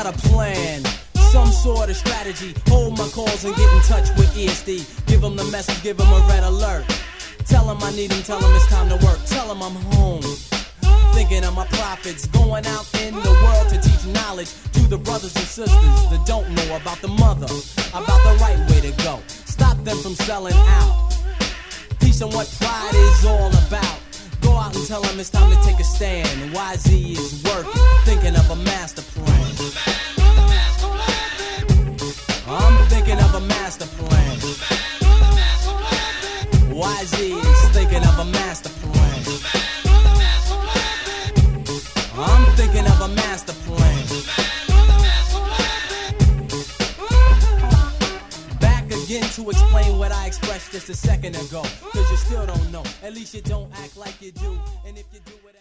got a plan, some sort of strategy. Hold my calls and get in touch with ESD. Give them the message, give them a red alert. Tell them I need them, tell them it's time to work. Tell them I'm home, thinking of my profits. Going out in the world to teach knowledge to the brothers and sisters that don't know about the mother, about the right way to go. Stop them from selling out. Teach them what pride is all about. Go out and tell them it's time to take a stand. YZ is working, thinking of a master plan. I'm thinking of a master plan. YZ is thinking of a master plan. I'm thinking of a master plan. Back again to explain what I expressed just a second ago. Cause you still don't know. At least you don't act like you do. And if you do it